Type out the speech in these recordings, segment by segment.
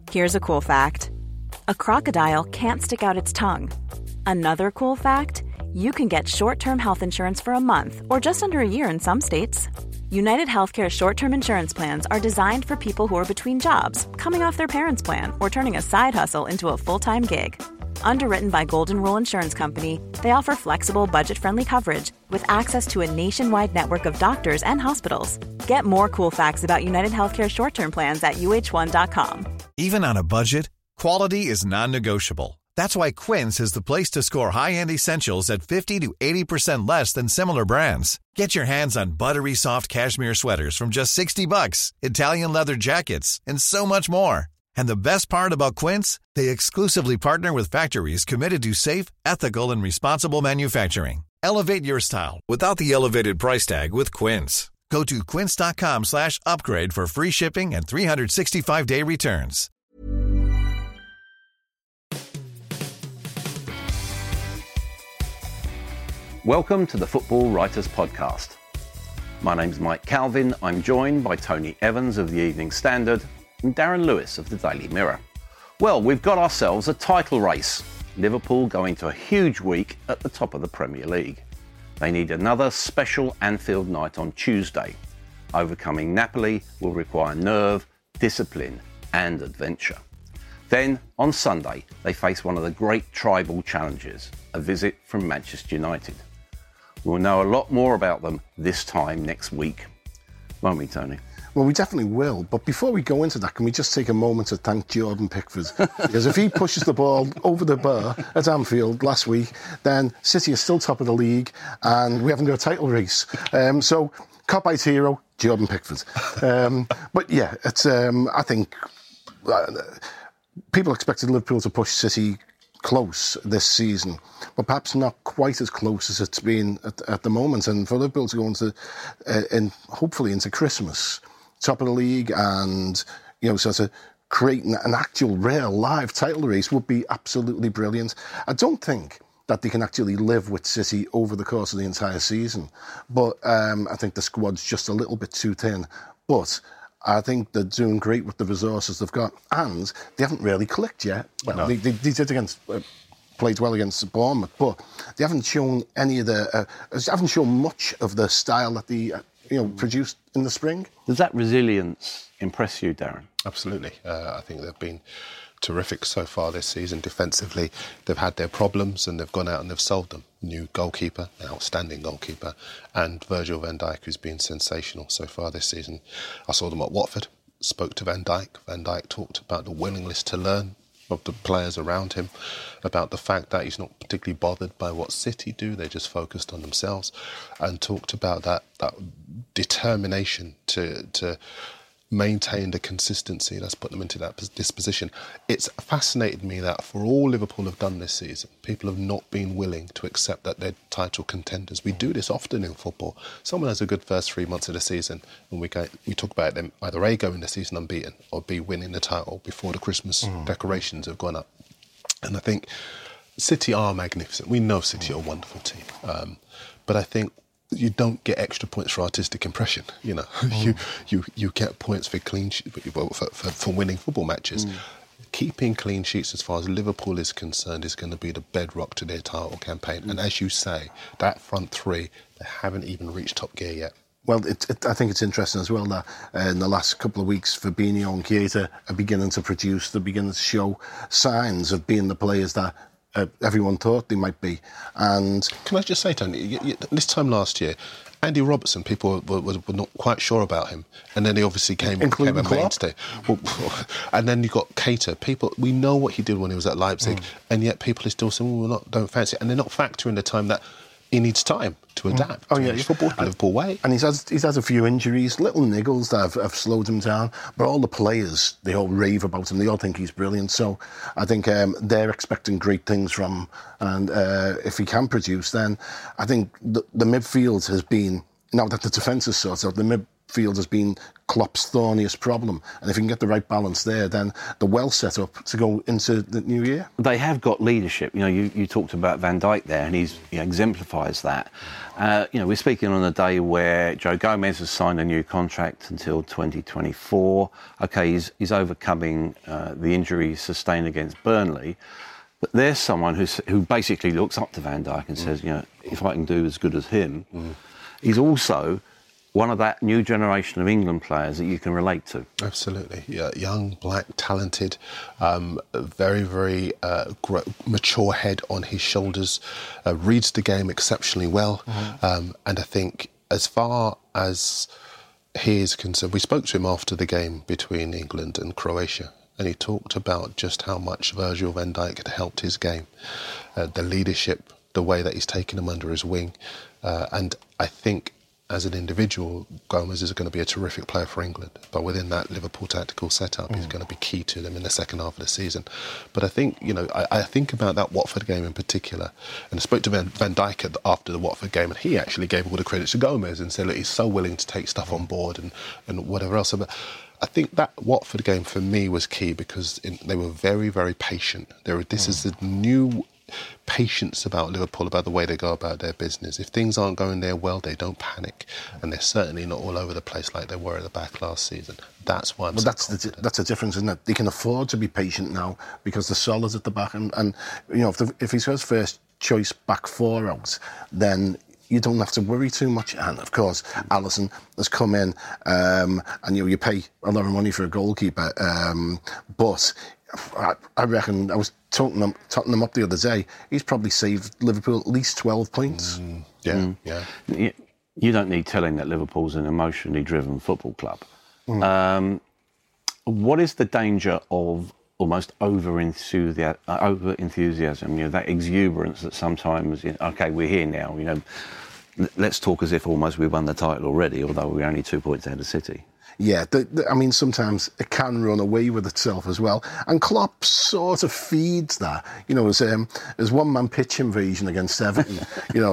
Here's a cool fact. A crocodile can't stick out its tongue. Another cool fact, you can get short-term health insurance for a month or just under a year in some states. United Healthcare short-term insurance plans are designed for people who are between jobs, coming off their parents' plan, or turning a side hustle into a full-time gig. Underwritten by Golden Rule Insurance Company, they offer flexible, budget-friendly coverage with access to a nationwide network of doctors and hospitals. Get more cool facts about United Healthcare short-term plans at uh1.com. Even on a budget, quality is non-negotiable. That's why Quince is the place to score high-end essentials at 50 to 80% less than similar brands. Get your hands on buttery soft cashmere sweaters from just $60, Italian leather jackets, and so much more. And the best part about Quince, they exclusively partner with factories committed to safe, ethical, and responsible manufacturing. Elevate your style without the elevated price tag with Quince. Go to quince.com/upgrade for free shipping and 365-day returns. Welcome to the Football Writers Podcast. My name's Mike Calvin. I'm joined by Tony Evans of the Evening Standard and Darren Lewis of the Daily Mirror. Well, we've got ourselves a title race. Liverpool going to a huge week at the top of the Premier League. They need another special Anfield night on Tuesday. Overcoming Napoli will require nerve, discipline and adventure. Then, on Sunday, they face one of the great tribal challenges, a visit from Manchester United. We'll know a lot more about them this time next week. Won't we, Tony? Well, we definitely will. But before we go into that, can we just take a moment to thank Jordan Pickford? Because if he pushes the ball over the bar at Anfield last week, then City is still top of the league and we haven't got a title race. So, Cop-Eyes hero, Jordan Pickford. But yeah, it's I think people expected Liverpool to push City close this season, but perhaps not quite as close as it's been at the moment. And for Liverpool to go into, hopefully into Christmas, top of the league, and sort of creating an actual, real, live title race would be absolutely brilliant. I don't think that they can actually live with City over the course of the entire season, but I think the squad's just a little bit too thin. But I think they're doing great with the resources they've got, and they haven't really clicked yet. Well, no. they did played well against Bournemouth, but they haven't shown haven't shown much of the style that they produced in the spring. Does that resilience impress you, Darren? Absolutely. I think they've been terrific so far this season. Defensively, they've had their problems and they've gone out and they've solved them. New goalkeeper, an outstanding goalkeeper, and Virgil van Dijk, who's been sensational so far this season. I saw them at Watford, spoke to Van Dijk. Van Dijk talked about the willingness to learn of the players around him, about the fact that he's not particularly bothered by what City do, they're just focused on themselves, and talked about that determination to maintain the consistency that's put them into this position. It's fascinated me that for all Liverpool have done this season, people have not been willing to accept that they're title contenders. We do this often in football. Someone has a good first 3 months of the season, and we talk about them either A, going the season unbeaten, or B, winning the title before the Christmas decorations have gone up. And I think City are magnificent. We know City are a wonderful team. But I think you don't get extra points for artistic impression. You get points for for winning football matches. Keeping clean sheets, as far as Liverpool is concerned, is going to be the bedrock to their title campaign. And as you say, that front three, they haven't even reached top gear yet. Well, I think it's interesting as well that in the last couple of weeks, Fabinho and Keita are beginning to produce, they're beginning to show signs of being the players that everyone thought they might be. And can I just say, Tony, this time last year, Andy Robertson, people were not quite sure about him, and then he obviously became a mainstay. Well, and then you got Keita. People, we know what he did when he was at Leipzig, and yet people are still saying, "Well, don't fancy it," and they're not factoring the time that he needs time to adapt. Football, Liverpool way. And he's had a few injuries, little niggles that have slowed him down. But all the players, they all rave about him. They all think he's brilliant. So I think they're expecting great things from him. And if he can produce, then I think the midfield has been, now that the defence is sorted out, the midfield has been Klopp's thorniest problem. And if you can get the right balance there, then they're well set up to go into the new year. They have got leadership. You talked about Van Dijk there, and he exemplifies that. We're speaking on a day where Joe Gomez has signed a new contract until 2024. OK, he's overcoming the injury sustained against Burnley. But there's someone who basically looks up to Van Dijk and says, if I can do as good as him, he's also one of that new generation of England players that you can relate to. Absolutely. Yeah, young, black, talented, very, very mature head on his shoulders, reads the game exceptionally well. And I think as far as he is concerned, we spoke to him after the game between England and Croatia, and he talked about just how much Virgil van Dijk had helped his game, the leadership, the way that he's taken him under his wing. And I think as an individual, Gomez is going to be a terrific player for England. But within that Liverpool tactical setup, he's going to be key to them in the second half of the season. But I think, I think about that Watford game in particular. And I spoke to Van Dijk after the Watford game, and he actually gave all the credit to Gomez and said, look, he's so willing to take stuff on board and whatever else. But I think that Watford game for me was key because they were very, very patient. This is a new patience about Liverpool, about the way they go about their business. If things aren't going there well, they don't panic, and they're certainly not all over the place like they were at the back last season. That's why that's the difference, isn't it? They can afford to be patient now because they're solid at the back, and if he's got his first choice back four out, then you don't have to worry too much. And of course, Alisson has come in, and you pay a lot of money for a goalkeeper, but I reckon, I was totting them up the other day, he's probably saved Liverpool at least 12 points. Yeah. You don't need telling that Liverpool's an emotionally driven football club. What is the danger of almost over-enthusiasm, that exuberance that sometimes, OK, we're here now, let's talk as if almost we've won the title already, although we're only 2 points ahead of City. Yeah, sometimes it can run away with itself as well. And Klopp sort of feeds that. As one-man pitch invasion against Everton.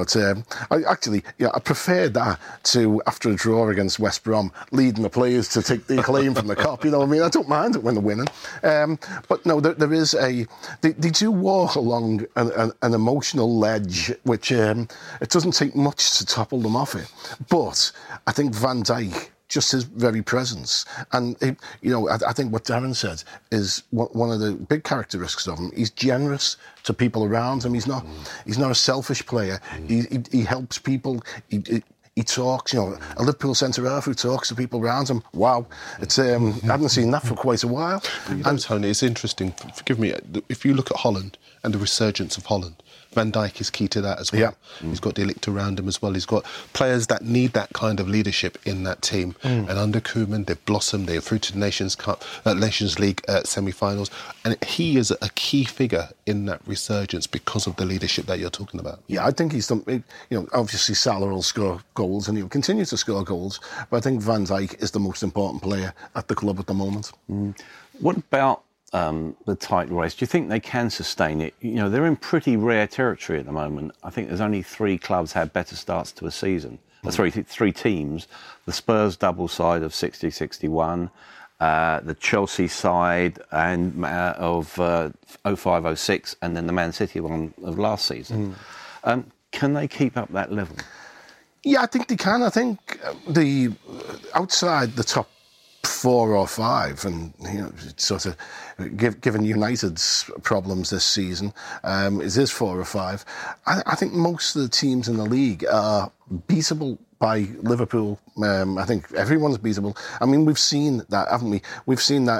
I prefer that to, after a draw against West Brom, leading the players to take the acclaim from the Kop. I don't mind it when they're winning. But no, there is they do walk along an emotional ledge, which it doesn't take much to topple them off it. But I think Van Dijk, just his very presence. And, I think what Darren said is one of the big characteristics of him. He's generous to people around him. He's not a selfish player. He helps people. He talks, a Liverpool centre-half who talks to people around him. Wow. I haven't seen that for quite a while. And Tony, it's interesting, forgive me, if you look at Holland and the resurgence of Holland, Van Dijk is key to that as well. Yeah. He's got De Ligt around him as well. He's got players that need that kind of leadership in that team. And under Koeman, they've blossomed. They're through to the Nations League semi-finals. And he is a key figure in that resurgence because of the leadership that you're talking about. Yeah, I think he's done. Obviously Salah will score goals and he'll continue to score goals. But I think Van Dijk is the most important player at the club at the moment. What about the title race? Do you think they can sustain it? They're in pretty rare territory at the moment. I think there's only 3 clubs had better starts to a season. Three teams. The Spurs double side of 60-61, the Chelsea side and of 05-06, and then the Man City one of last season. Can they keep up that level? Yeah, I think they can. I think the outside the top 4 or 5, and sort of given United's problems this season, it is 4 or 5. I think most of the teams in the league are beatable by Liverpool. I think everyone's beatable. I mean, we've seen that, haven't we? We've seen that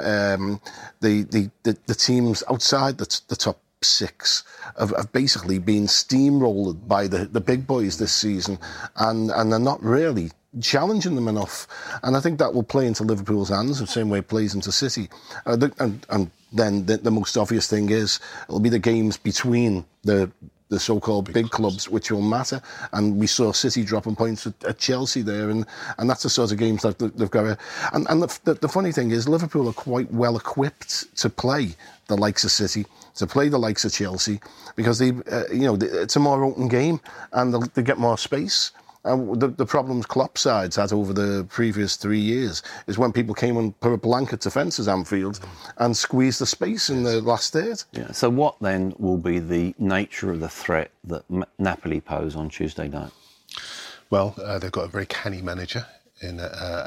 the teams outside the top 6 have basically been steamrolled by the big boys this season, and they're not really challenging them enough. And I think that will play into Liverpool's hands the same way it plays into City. And then the most obvious thing is it'll be the games between the so-called big clubs which will matter. And we saw City dropping points at Chelsea there, and that's the sort of games that they've got to... And the funny thing is Liverpool are quite well equipped to play the likes of City, to play the likes of Chelsea, because it's a more open game and they get more space. And the problems Klopp sides had over the previous 3 years is when people came and put a blanket defence at Anfield and squeezed the space in the last third. Yeah. So what then will be the nature of the threat that Napoli pose on Tuesday night? Well, they've got a very canny manager, and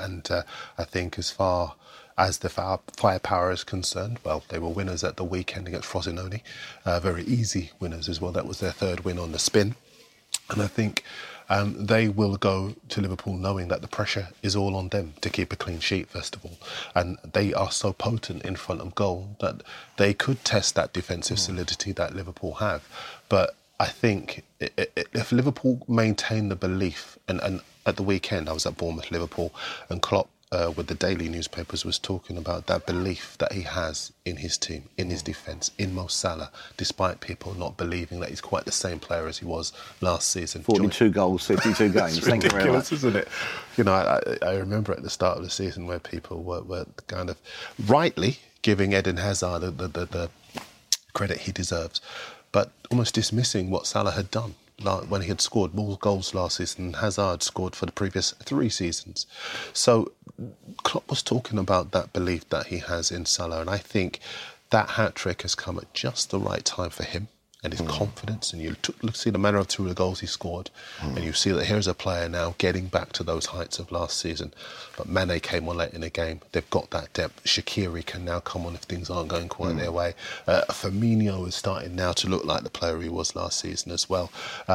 I think as far as the firepower is concerned, well, they were winners at the weekend against Frosinone. Very easy winners as well. That was their third win on the spin. And I think they will go to Liverpool knowing that the pressure is all on them to keep a clean sheet, first of all. And they are so potent in front of goal that they could test that defensive solidity that Liverpool have. But I think if Liverpool maintain the belief, and at the weekend I was at Bournemouth, Liverpool, and Klopp with the daily newspapers was talking about that belief that he has in his team, in his defence, in Mo Salah, despite people not believing that he's quite the same player as he was last season. 42 goals, 52 games. It's ridiculous, isn't it? You know, I remember at the start of the season where people were kind of rightly giving Eden Hazard the credit he deserves, but almost dismissing what Salah had done when he had scored more goals last season than Hazard scored for the previous 3 seasons. So Klopp was talking about that belief that he has in Salah, and I think that hat-trick has come at just the right time for him and his confidence. And you see the manner of 2 of the goals he scored, and you see that here's a player now getting back to those heights of last season. But Mane came on late in the game. They've got that depth. Shaqiri can now come on if things aren't going quite their way. Firmino is starting now to look like the player he was last season as well.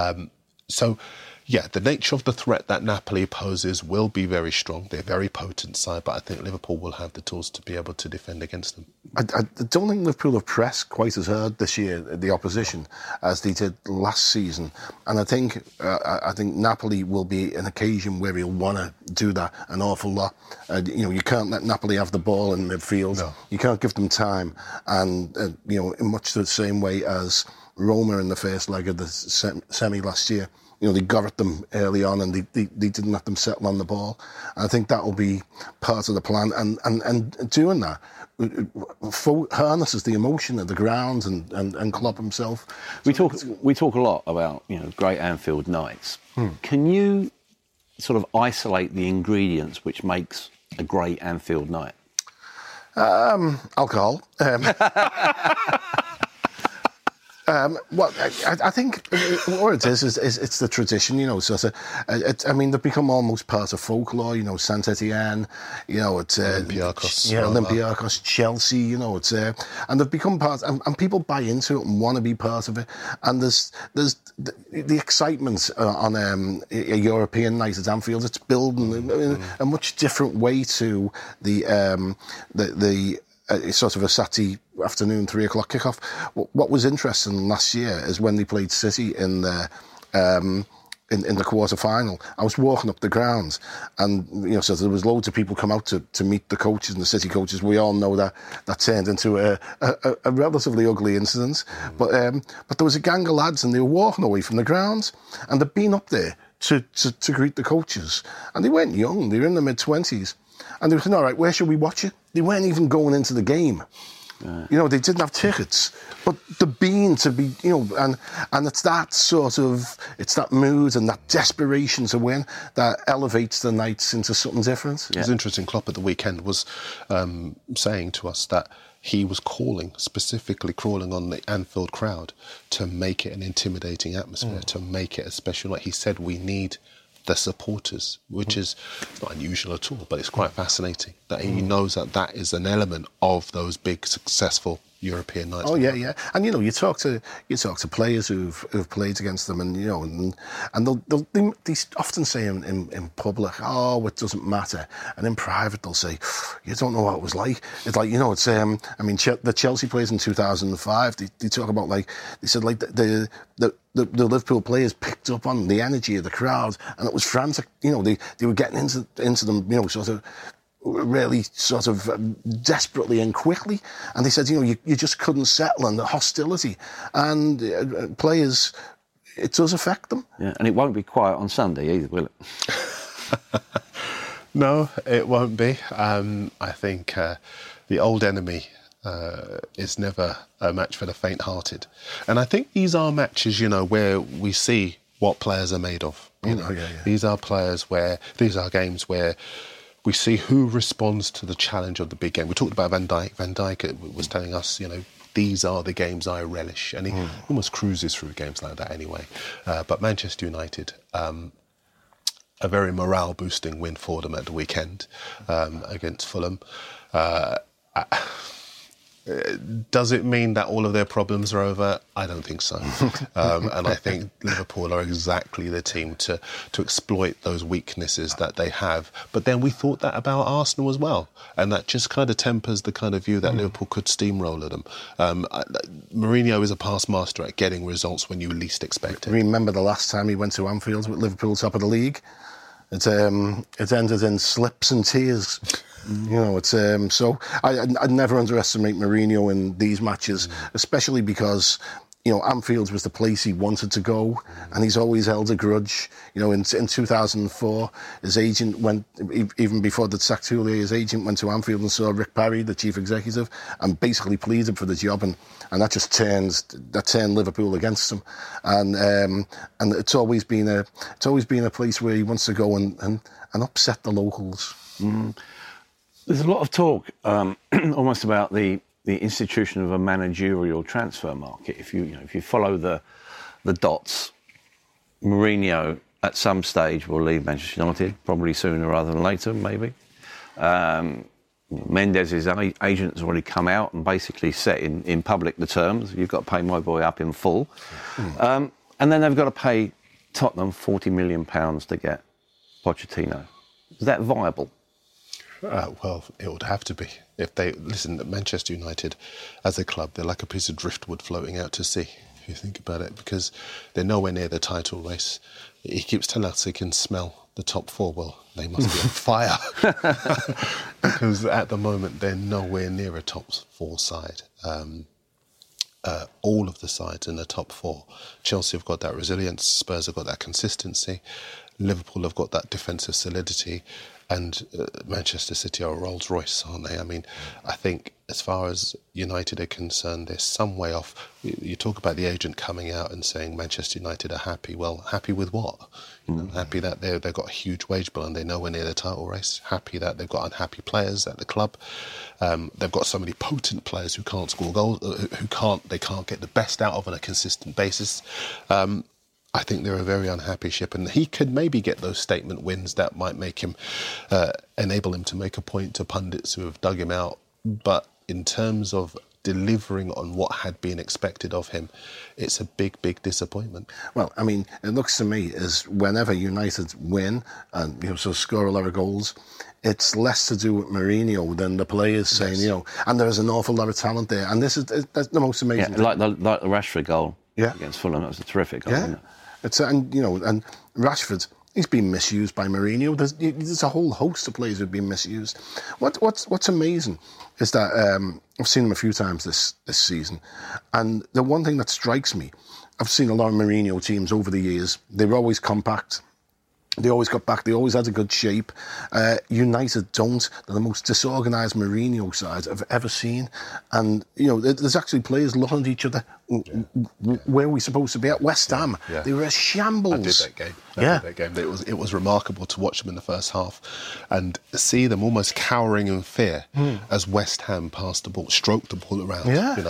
So, yeah, the nature of the threat that Napoli poses will be very strong. They're a very potent side, but I think Liverpool will have the tools to be able to defend against them. I don't think Liverpool have pressed quite as hard this year, the opposition, as they did last season. And I think Napoli will be an occasion where he'll want to do that an awful lot. You can't let Napoli have the ball in midfield. No. You can't give them time. And, in much the same way as Roma in the first leg of the semi last year, they got at them early on and they didn't let them settle on the ball. And I think that will be part of the plan. And doing that harnesses the emotion of the ground and Klopp himself. We talk a lot about great Anfield nights. Can you sort of isolate the ingredients which makes a great Anfield night? Alcohol. Well, I think what it is it's the tradition, So they've become almost part of folklore. Saint Etienne, Olympiacos, Chelsea. And they've become part, and people buy into it and want to be part of it. And there's the excitement on a European night at Anfield. It's building in a much different way to the sort of a Saturday afternoon 3 o'clock kickoff. What was interesting last year is when they played City in the quarter final. I was walking up the grounds, and so there was loads of people come out to meet the coaches and the City coaches. We all know that turned into a relatively ugly incident. But there was a gang of lads, and they were walking away from the grounds, and they'd been up there to greet the coaches, and they weren't young. They were in their mid-20s. And they were saying, all right, where should we watch it? They weren't even going into the game. They didn't have tickets. But the being to be, and it's that sort of, it's that mood and that desperation to win that elevates the nights into something different. Yeah. It was interesting. Klopp at the weekend was saying to us that he was specifically crawling on the Anfield crowd to make it an intimidating atmosphere, to make it a special night. He said we need the supporters, which is not unusual at all, but it's quite fascinating that he knows that is an element of those big successful European nights. Oh yeah. And you talk to players who've played against them, and they often say in public, oh, it doesn't matter, and in private they'll say, you don't know what it was like. It's like the Chelsea players in 2005. They talk about they said the Liverpool players picked up on the energy of the crowd, and it was frantic. They were getting into them, sort of really sort of desperately and quickly. And they said, you just couldn't settle on the hostility. And players, it does affect them. Yeah, and it won't be quiet on Sunday either, will it? No, it won't be. I think the old enemy is never a match for the faint-hearted. And I think these are matches, where we see what players are made of. These are games where we see who responds to the challenge of the big game. We talked about Van Dijk. Van Dijk was telling us, these are the games I relish. And he almost cruises through games like that anyway. But Manchester United, a very morale-boosting win for them at the weekend against Fulham. Does it mean that all of their problems are over? I don't think so. And I think Liverpool are exactly the team to exploit those weaknesses that they have. But then we thought that about Arsenal as well. And that just kind of tempers the kind of view that Liverpool could steamroller them. Mourinho is a past master at getting results when you least expect it. Remember the last time he went to Anfield with Liverpool top of the league? It ended in slips and tears. So I'd never underestimate Mourinho in these matches, especially because, Anfield was the place he wanted to go, and he's always held a grudge. In 2004, his agent went, even before they'd sacked Houllier, his agent went to Anfield and saw Rick Parry, the chief executive, and basically pleaded for the job, and that just turned Liverpool against him. And it's always been a place where he wants to go and upset the locals. There's a lot of talk, almost about the institution of a managerial transfer market. If you follow the dots, Mourinho at some stage will leave Manchester United, probably sooner rather than later, maybe. Mendes's agent has already come out and basically set in public the terms. You've got to pay my boy up in full. And then they've got to pay Tottenham £40 million to get Pochettino. Is that viable? Well, it would have to be. If they listen, Manchester United, as a club, they're like a piece of driftwood floating out to sea, if you think about it, because they're nowhere near the title race. He keeps telling us he can smell the top four. Well, they must be on fire. Because at the moment, they're nowhere near a top four side. All of the sides in the top four. Chelsea have got that resilience. Spurs have got that consistency. Liverpool have got that defensive solidity. And Manchester City are Rolls Royce, aren't they? I mean, I think as far as United are concerned, they're some way off. You talk about the agent coming out and saying Manchester United are happy. Well, happy with what? Happy that they've got a huge wage bill and they're nowhere near the title race. Happy that they've got unhappy players at the club. They've got so many potent players who can't score goals, they can't get the best out of on a consistent basis. I think they're a very unhappy ship, and he could maybe get those statement wins that might make him, enable him to make a point to pundits who have dug him out. But in terms of delivering on what had been expected of him, it's a big, big disappointment. Well, I mean, it looks to me as whenever United win and so score a lot of goals, it's less to do with Mourinho than the players saying, and there's an awful lot of talent there, and that's the most amazing thing. Like the Rashford goal against Fulham. That was a terrific goal, wasn't it? And Rashford, he's been misused by Mourinho. There's a whole host of players who've been misused. What's amazing is that I've seen him a few times this season, and the one thing that strikes me, I've seen a lot of Mourinho teams over the years. They were always compact. They always got back. They always had a good shape. United don't. They're the most disorganised Mourinho side I've ever seen. And, there's actually players looking at each other. Where are we supposed to be at? West Ham. Yeah. They were a shambles. I did that game. It was remarkable to watch them in the first half and see them almost cowering in fear as West Ham passed the ball, stroked the ball around,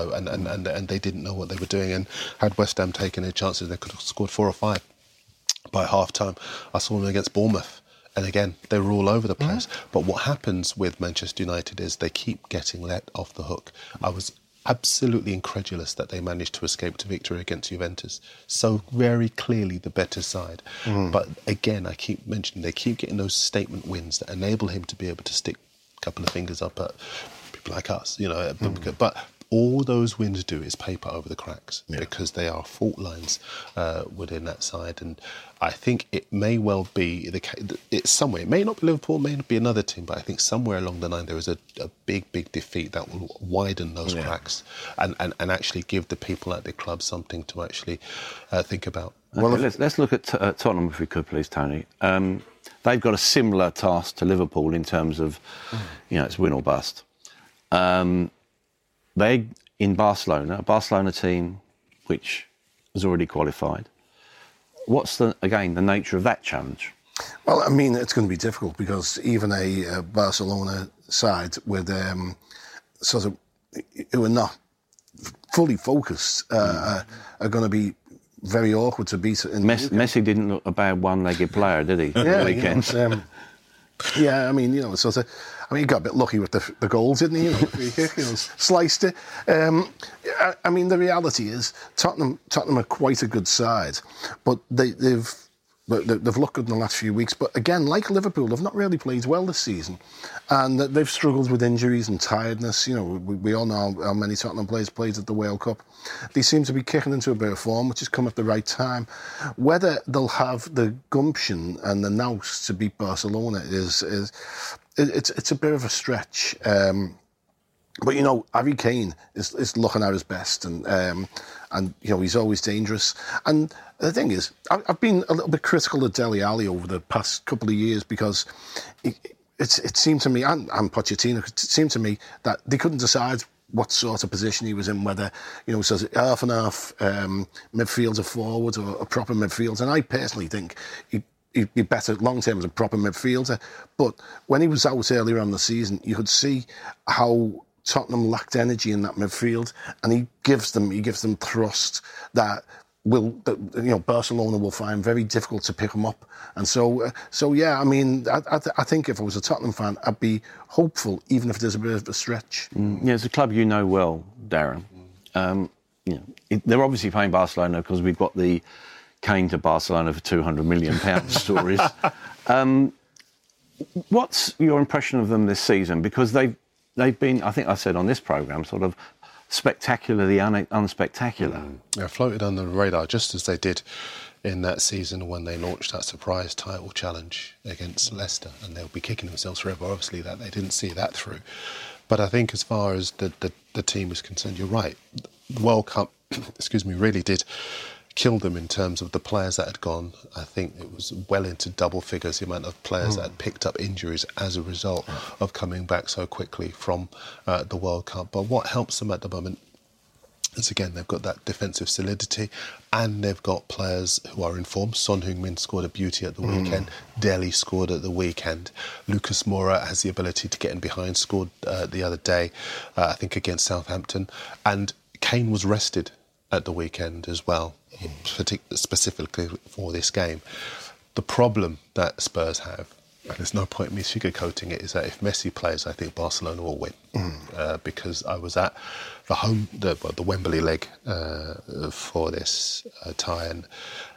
and they didn't know what they were doing. And had West Ham taken their chances, they could have scored 4 or 5. By half-time, I saw them against Bournemouth. And again, they were all over the place. But what happens with Manchester United is they keep getting let off the hook. I was absolutely incredulous that they managed to escape to victory against Juventus. So very clearly the better side. But again, I keep mentioning, they keep getting those statement wins that enable him to be able to stick a couple of fingers up at people like us, But all those wins do is paper over the cracks because they are fault lines within that side. And I think it may well be it's somewhere. It may not be Liverpool, it may not be another team, but I think somewhere along the line there is a big, big defeat that will widen those cracks and actually give the people at the club something to actually think about. Well, let's look at Tottenham, if we could, please, Tony. They've got a similar task to Liverpool in terms of, it's win or bust. They, in Barcelona, a Barcelona team which has already qualified, what's the nature of that challenge? Well, I mean, it's going to be difficult because even a Barcelona side with sort of who are not fully focused are going to be very awkward to beat. Messi didn't look a bad one-legged player, did he? Yeah, the weekend. I mean, he got a bit lucky with the goals, didn't he? Free kick, sliced it. I mean, the reality is Tottenham are quite a good side, but they've looked good in the last few weeks. But again, like Liverpool, they've not really played well this season, and they've struggled with injuries and tiredness. We all know how many Tottenham players played at the World Cup. They seem to be kicking into a bit of form, which has come at the right time. Whether they'll have the gumption and the nous to beat Barcelona is it's a bit of a stretch. But Harry Kane is looking at his best, and he's always dangerous. And the thing is, I've been a little bit critical of Dele Alli over the past couple of years because it seemed to me, and Pochettino, it seemed to me that they couldn't decide what sort of position he was in, whether so half and half midfielder forward or a proper midfielder. And I personally think he'd be better long term as a proper midfielder. But when he was out earlier on the season, you could see how Tottenham lacked energy in that midfield, and he gives them thrust that Barcelona will find very difficult to pick them up. And so yeah, I mean, I think if I was a Tottenham fan, I'd be hopeful, even if there's a bit of a stretch. Yeah, it's a club you know well, Darren. They're obviously playing Barcelona because we've got the Kane to Barcelona for £200 million stories. What's your impression of them this season? Because they've been, I think I said on this programme, sort of spectacularly unspectacular. Yeah, floated under the radar, just as they did in that season when they launched that surprise title challenge against Leicester, and they'll be kicking themselves forever, obviously, that they didn't see that through. But I think as far as the team is concerned, you're right. The World Cup, really did kill them in terms of the players that had gone. I think it was well into double figures, the amount of players that had picked up injuries as a result of coming back so quickly from the World Cup. But what helps them at the moment is, again, they've got that defensive solidity and they've got players who are in form. Son Heung-min scored a beauty at the weekend. Dele scored at the weekend. Lucas Moura has the ability to get in behind, scored the other day, I think against Southampton. And Kane was rested at the weekend as well, specifically for this game. The problem that Spurs have, and there's no point in me sugarcoating it, is that if Messi plays, I think Barcelona will win. Because I was at the Wembley leg for this tie, and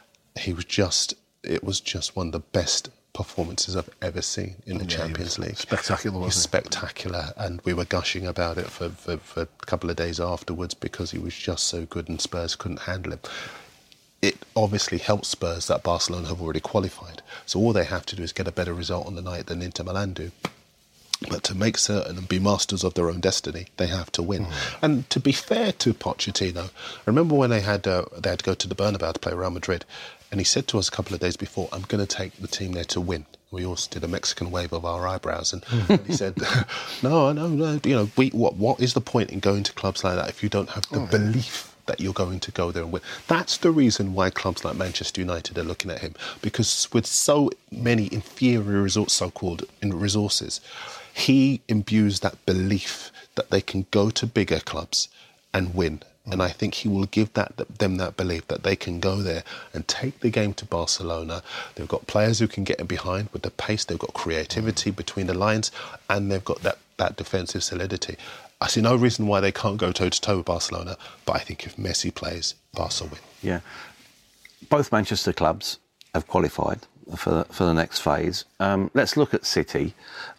it was just one of the best performances I've ever seen in the Champions League. Spectacular, wasn't it? Spectacular, and we were gushing about it for a couple of days afterwards because he was just so good and Spurs couldn't handle him. It obviously helps Spurs that Barcelona have already qualified, so all they have to do is get a better result on the night than Inter Milan do. But to make certain and be masters of their own destiny, they have to win. And to be fair to Pochettino, I remember when they had to go to the Bernabeu to play Real Madrid, and he said to us a couple of days before, "I'm going to take the team there to win." We all did a Mexican wave of our eyebrows, and he said, "No. What is the point in going to clubs like that if you don't have the belief that you're going to go there and win?" That's the reason why clubs like Manchester United are looking at him, because with so many inferior so-called resources, he imbues that belief that they can go to bigger clubs and win. And I think he will give them that belief that they can go there and take the game to Barcelona. They've got players who can get in behind with the pace. They've got creativity between the lines, and they've got that defensive solidity. I see no reason why they can't go toe-to-toe with Barcelona, but I think if Messi plays, Barca win. Yeah. Both Manchester clubs have qualified for the next phase. Let's look at City.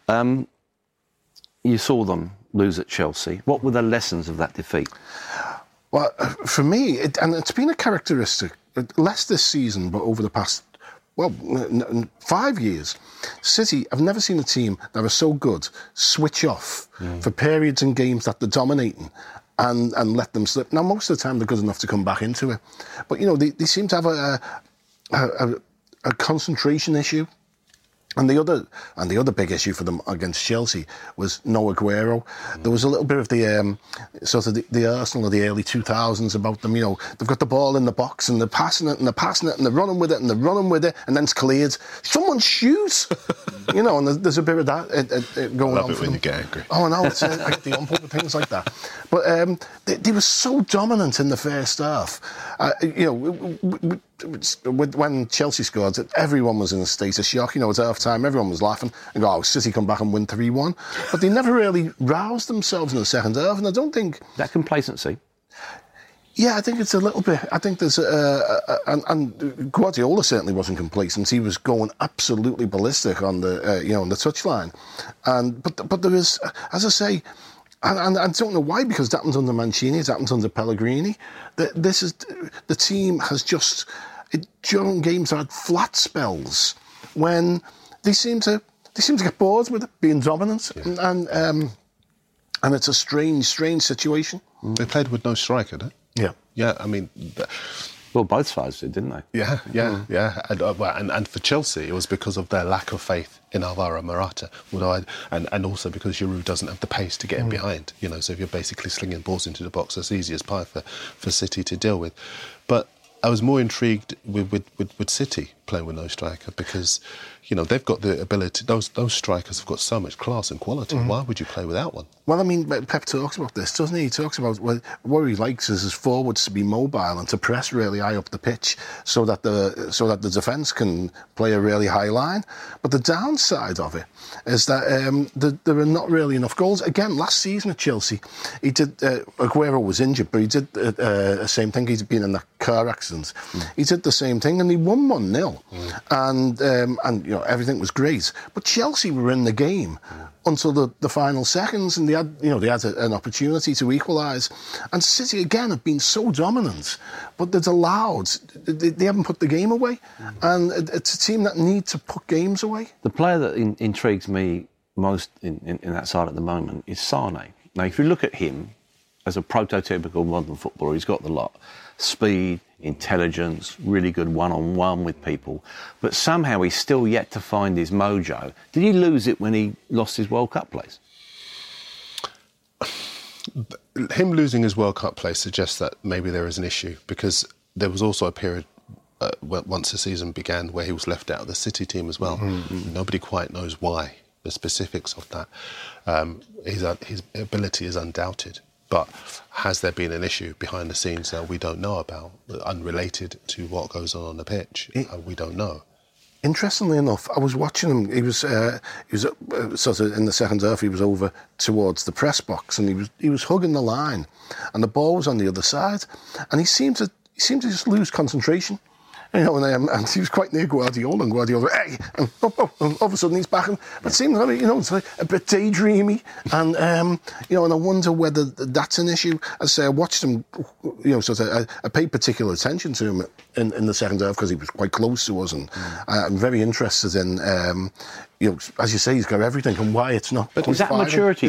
You saw them lose at Chelsea. What were the lessons of that defeat? Well, for me, it's been a characteristic, less this season, but over the past, 5 years, City, I've never seen a team that are so good switch off for periods in games that they're dominating and let them slip. Now, most of the time, they're good enough to come back into it. But, they seem to have a concentration issue. And the other big issue for them against Chelsea was no Aguero. There was a little bit of the sort of the Arsenal of the early 2000s about them. You know, they've got the ball in the box and they're passing it and they're passing it and they're running with it and they're running with it and then it's cleared. Someone shoots, you know. And there's a bit of that going on. I love it when them. you get angry. Oh, I know. It's I get the ump with things like that. But they were so dominant in the first half. You know. When Chelsea scored, everyone was in a state of shock. You know, at half-time, everyone was laughing and go, "Oh, City come back and win 3-1." But they never really roused themselves in the second half, and I don't think... That complacency? Yeah, I think it's a little bit... I think there's... and Guardiola certainly wasn't complacent. He was going absolutely ballistic on the, on the touchline. But there is, as I say... And I don't know why, because it happened under Mancini, it happened under Pellegrini. The team has just... during games had flat spells when they seem to get bored with it being dominant, and it's a strange situation. They played with no striker, didn't they? Yeah. I mean, well, both sides did, didn't they? Yeah. And for Chelsea, it was because of their lack of faith in Alvaro Morata, and also because Giroud doesn't have the pace to get in behind. You know, so if you're basically slinging balls into the box, that's easy as pie for City to deal with. But I was more intrigued with City playing with no striker because, you know, they've got the ability. Those strikers have got so much class and quality. Why would you play without one? Well, I mean, Pep talks about this, doesn't he? He talks about what he likes is his forwards to be mobile and to press really high up the pitch so that the defence can play a really high line. But the downside of it is that there are not really enough goals. Again, last season at Chelsea, he did. Aguero was injured, but he did the same thing. He'd been in a car accident. He did the same thing, and he won 1-0, and you know everything was great. But Chelsea were in the game until the final seconds, and they had an opportunity to equalise. And City again have been so dominant, but they haven't put the game away, and it's a team that need to put games away. The player that intrigues me most in that side at the moment is Sane. Now, if you look at him as a prototypical modern footballer, he's got the lot: speed, intelligence, really good one-on-one with people, but somehow he's still yet to find his mojo. Did he lose it when he lost his World Cup place? Him losing his World Cup place suggests that maybe there is an issue, because there was also a period once the season began where he was left out of the City team as well. Nobody quite knows why, the specifics of that. His ability is undoubted. But has there been an issue behind the scenes that we don't know about, unrelated to what goes on the pitch? We don't know. Interestingly enough, I was watching him. He was sort of in the second half. He was over towards the press box, and he was hugging the line, and the ball was on the other side, and he seemed to just lose concentration. You know, and he was quite near Guardiola, and Guardiola, hey, and all of a sudden he's back. But it seems like, you know, it's like a bit daydreamy, and and I wonder whether that's an issue. As I say, I watched him, you know, sort of, I paid particular attention to him in the second half because he was quite close to us, and I'm very interested in, as you say, he's got everything, and why it's not. But is that maturity?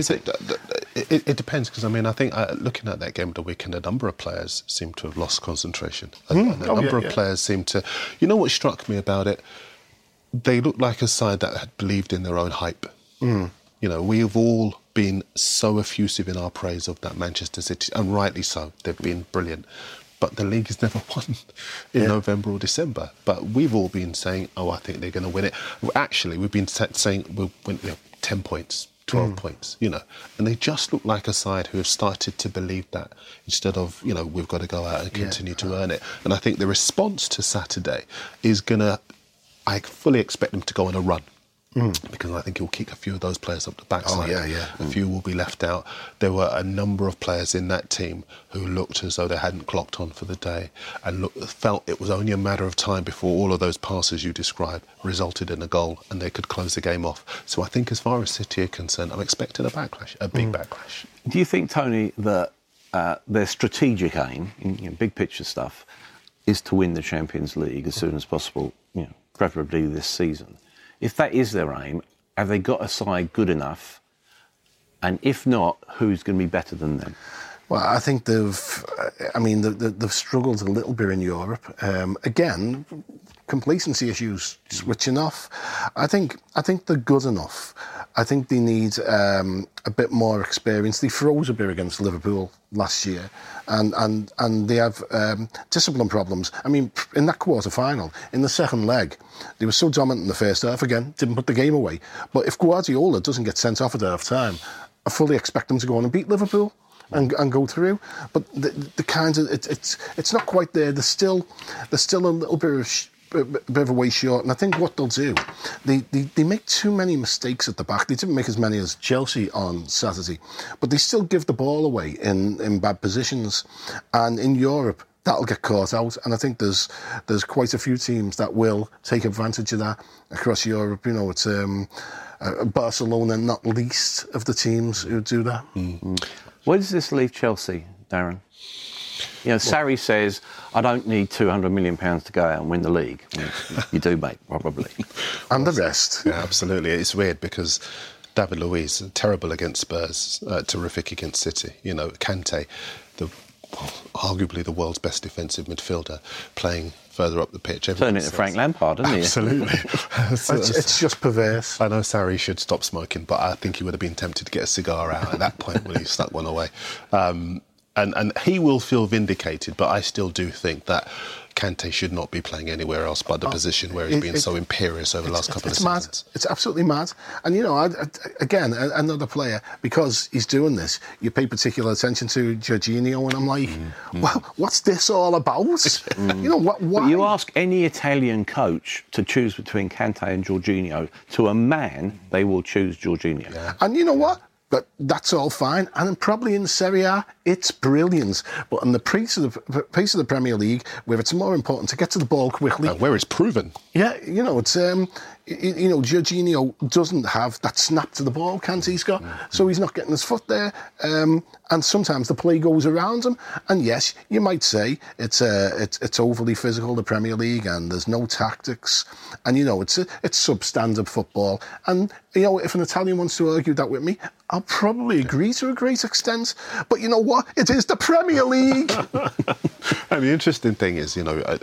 It depends, because I mean, I think looking at that game of the weekend, a number of players seem to have lost concentration. A number of players seem to. You know what struck me about it? They looked like a side that had believed in their own hype. You know, we have all been so effusive in our praise of that Manchester City, and rightly so. They've been brilliant. But the league has never won in November or December. But we've all been saying, oh, I think they're going to win it. Actually, we've been saying we'll win 10 points, 12 points, you know. And they just look like a side who have started to believe that, instead of, you know, we've got to go out and continue to earn it. And I think the response to Saturday is going to, I fully expect them to go on a run. Because I think he'll kick a few of those players up the backside. A few will be left out. There were a number of players in that team who looked as though they hadn't clocked on for the day, and felt it was only a matter of time before all of those passes you described resulted in a goal and they could close the game off. So I think as far as City are concerned, I'm expecting a backlash, a big backlash. Do you think, Tony, that their strategic aim, in big picture stuff, is to win the Champions League as soon as possible, you know, preferably this season? If that is their aim, have they got a side good enough? And if not, who's going to be better than them? Well, I think they've struggled a little bit in Europe. Again, complacency issues, switching off. I think they're good enough. I think they need a bit more experience. They froze a bit against Liverpool last year, and they have discipline problems. I mean, in that quarter-final, in the second leg, they were so dominant in the first half, again, didn't put the game away. But if Guardiola doesn't get sent off at half-time, I fully expect them to go on and beat Liverpool and go through. But the kind of it's not quite there. There's still a little bit of a way short. And I think what they'll do, they make too many mistakes at the back. They didn't make as many as Chelsea on Saturday, but they still give the ball away in bad positions. And in Europe, that'll get caught out. And I think there's quite a few teams that will take advantage of that across Europe. You know, it's Barcelona, not least of the teams who do that. Mm-hmm. Where does this leave Chelsea, Darren? You know, Sarri says, I don't need £200 million to go out and win the league. You do, mate, probably. And the rest. Yeah, absolutely. It's weird because David Luiz, terrible against Spurs, terrific against City. You know, Kante, arguably the world's best defensive midfielder, playing further up the pitch. Turn it to Frank Lampard, isn't he? Absolutely. It's just perverse. I know Sarri should stop smoking, but I think he would have been tempted to get a cigar out at that point when he stuck one away. And he will feel vindicated, but I still do think that Kante should not be playing anywhere else but the position where he's been so imperious over the last couple of seasons. It's absolutely mad. And, you know, again, another player, because he's doing this, you pay particular attention to Jorginho, and I'm like, well, what's this all about? You know, why? But you ask any Italian coach to choose between Kante and Jorginho, to a man, they will choose Jorginho. Yeah. And you know what? But that's all fine, and probably in Serie A, it's brilliant. But in the pace of the Premier League, where it's more important to get to the ball quickly, where it's proven. Yeah, you know, it's Jorginho doesn't have that snap to the ball, Kante's got, so he's not getting his foot there. And sometimes the play goes around him. And yes, you might say it's overly physical, the Premier League, and there's no tactics. And you know, it's substandard football. And you know, if an Italian wants to argue that with me, I'll probably agree to a great extent. But you know what? It is the Premier League. And the interesting thing is, you know,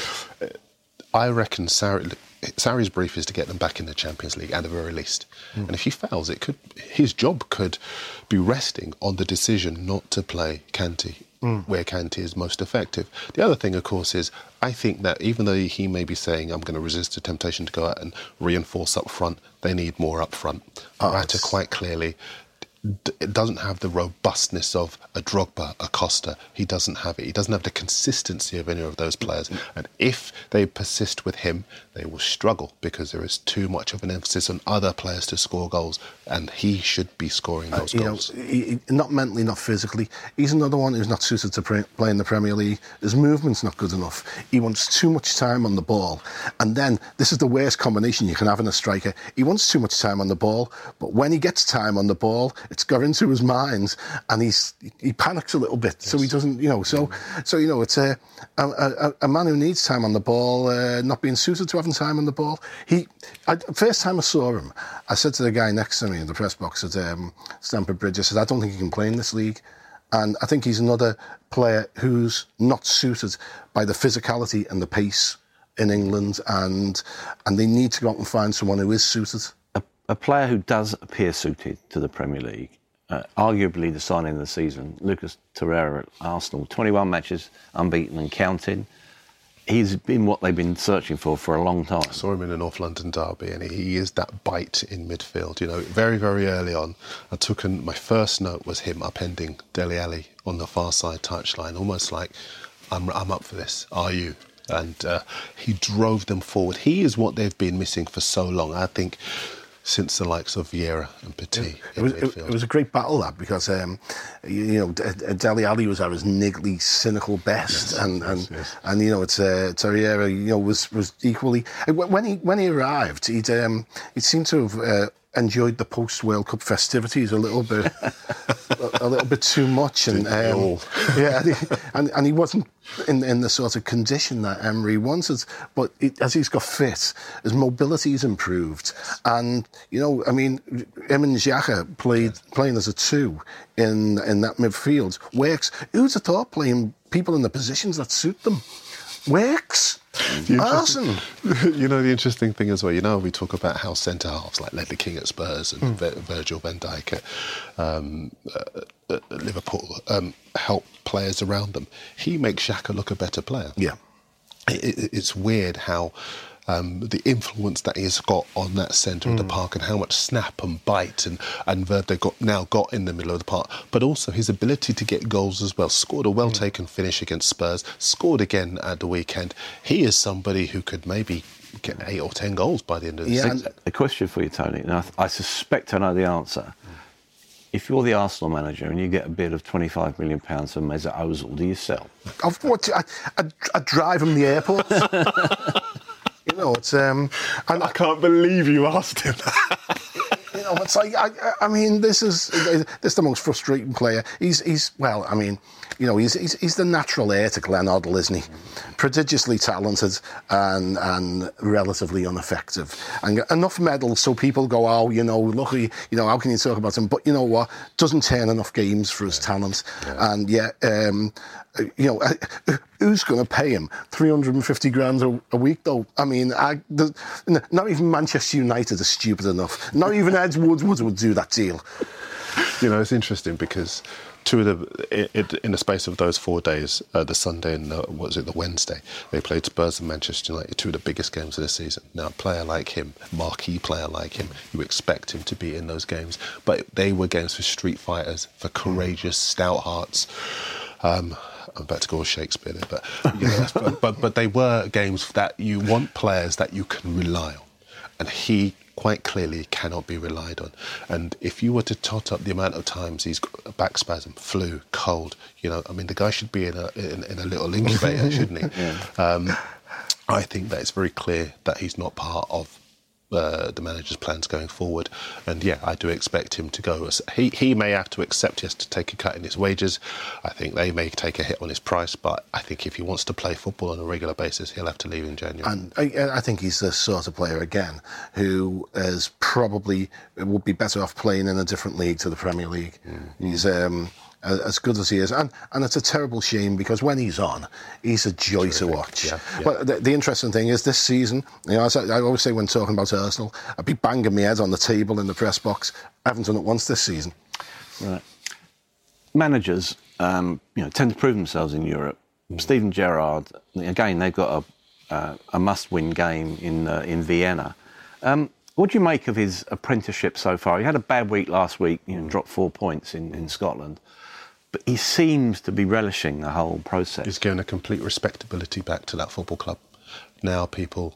I reckon Sarri's brief is to get them back in the Champions League at the very least. And if he fails, his job could be resting on the decision not to play Kante where Kante is most effective. The other thing, of course, is I think that even though he may be saying, I'm going to resist the temptation to go out and reinforce up front, they need more up front. Morata quite clearly it doesn't have the robustness of a Drogba, a Costa. He doesn't have it. He doesn't have the consistency of any of those players. And if they persist with him, they will struggle because there is too much of an emphasis on other players to score goals, and he should be scoring those goals. Not mentally, not physically. He's another one who's not suited to play in the Premier League. His movement's not good enough. He wants too much time on the ball. And then, this is the worst combination you can have in a striker. He wants too much time on the ball, but when he gets time on the ball, it's got into his mind, and he panics a little bit, yes. So he doesn't, So it's a man who needs time on the ball, not being suited to having time on the ball. First time I saw him, I said to the guy next to me in the press box at Stamford Bridge, I said, I don't think he can play in this league. And I think he's another player who's not suited by the physicality and the pace in England, and they need to go out and find someone who is suited. A player who does appear suited to the Premier League, arguably the signing of the season, Lucas Torreira at Arsenal, 21 matches, unbeaten and counting. He's been what they've been searching for a long time. I saw him in a North London derby, and he is that bite in midfield. Very, very early on, my first note was him upending Dele Alli on the far side touchline, almost like, I'm up for this, are you? And he drove them forward. He is what they've been missing for so long, I think, since the likes of Vieira and Petit. It was a great battle, that, because Dele Alli was at his niggly, cynical best, yes, and Torreira was equally. When he arrived, he seemed to have enjoyed the post-World Cup festivities a little bit. a little bit too much, and and he wasn't in the sort of condition that Emery wanted. But as he's got fit, his mobility's improved, and him and Xhaka playing as a two in that midfield works. Who'd have thought playing people in the positions that suit them works? Awesome. The interesting thing as well, we talk about how centre-halves like Ledley King at Spurs and Virgil van Dijk at Liverpool help players around them. He makes Xhaka look a better player. Yeah. It's weird how the influence that he's got on that centre of the park and how much snap and bite and verve they've got in the middle of the park, but also his ability to get goals as well. Scored a well-taken finish against Spurs, scored again at the weekend. He is somebody who could maybe get 8 or 10 goals by the end of the season. A question for you, Tony. Now, I suspect I know the answer. If you're the Arsenal manager and you get a bid of £25 million from Mesut Ozil, do you sell? I'd drive him to the airport. It's I can't believe you asked him that. It's like this is the most frustrating player. He's the natural heir to Glenn Hoddle, isn't he? Prodigiously talented and relatively ineffective. And enough medals so people go, look, how can you talk about him? But you know what? Doesn't turn enough games for his talent. Yeah. And who's going to pay him 350 grand a week, though? I mean, not even Manchester United are stupid enough. Not even Ed Woodward would do that deal. It's interesting because two of the in the space of those 4 days, the Sunday and the Wednesday, they played Spurs and Manchester United, two of the biggest games of the season. Now, a player like him, marquee player like him, you expect him to be in those games, but they were games for street fighters, for courageous, stout hearts. I'm about to go with Shakespeare there, but they were games that you want players that you can rely on, and he quite clearly cannot be relied on. And if you were to tot up the amount of times he's got a back spasm, flu, cold, the guy should be in a little incubator, shouldn't he? Yeah. I think that it's very clear that he's not part of the manager's plans going forward, and I do expect him to go. He may have to accept he has to take a cut in his wages. I think they may take a hit on his price, but I think if he wants to play football on a regular basis, he'll have to leave in January. And I think he's the sort of player again who is probably would be better off playing in a different league to the Premier League. He's as good as he is, and it's a terrible shame because when he's on, he's a joy to watch. Yeah. But the interesting thing is this season, as I always say when talking about Arsenal, I'd be banging my head on the table in the press box. I haven't done it once this season. Right. Managers, tend to prove themselves in Europe. Steven Gerrard, again, they've got a must-win game in Vienna. What do you make of his apprenticeship so far? He had a bad week last week, dropped 4 points in Scotland. But he seems to be relishing the whole process. He's given a complete respectability back to that football club. Now people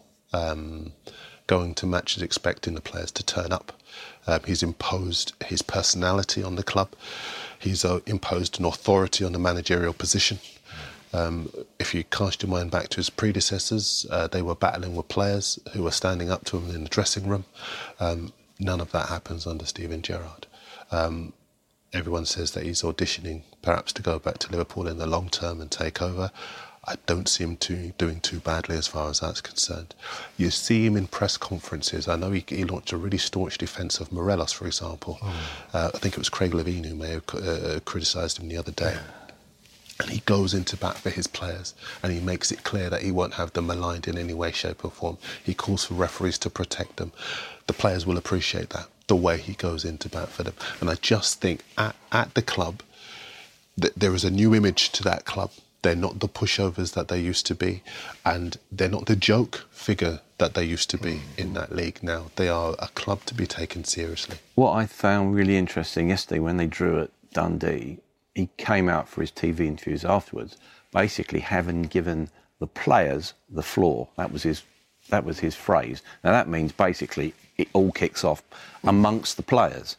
going to matches expecting the players to turn up. He's imposed his personality on the club. He's imposed an authority on the managerial position. If you cast your mind back to his predecessors, they were battling with players who were standing up to him in the dressing room. None of that happens under Steven Gerrard. Everyone says that he's auditioning perhaps to go back to Liverpool in the long term and take over. I don't see him doing too badly as far as that's concerned. You see him in press conferences. I know he launched a really staunch defence of Morelos, for example. I think it was Craig Levine who may have criticised him the other day. And he goes into bat for his players and he makes it clear that he won't have them maligned in any way, shape or form. He calls for referees to protect them. The players will appreciate that, the way he goes into bat for them. And I just think at the club, there is a new image to that club. They're not the pushovers that they used to be, and they're not the joke figure that they used to be in that league now. They are a club to be taken seriously. What I found really interesting yesterday when they drew at Dundee, he came out for his TV interviews afterwards, basically having given the players the floor. That was his phrase. Now that means basically it all kicks off amongst the players.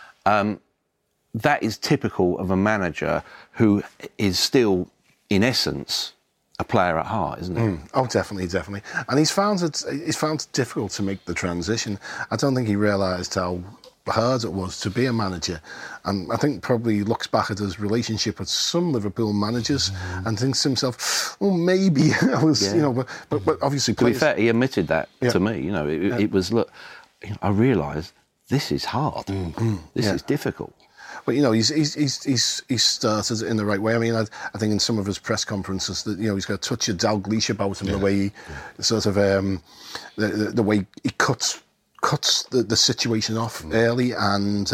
That is typical of a manager who is still, in essence, a player at heart, isn't he? Oh, definitely. And he's found it difficult to make the transition. I don't think he realised how hard it was to be a manager. And I think probably looks back at his relationship with some Liverpool managers and thinks to himself, well, maybe I was, but obviously... To be fair, he admitted that to me. It was, look, I realised this is hard. This is difficult. But he's started in the right way. I mean, I think in some of his press conferences that he's got a touch of Dalglish about him, the way he sort of the way he cuts the situation off early, and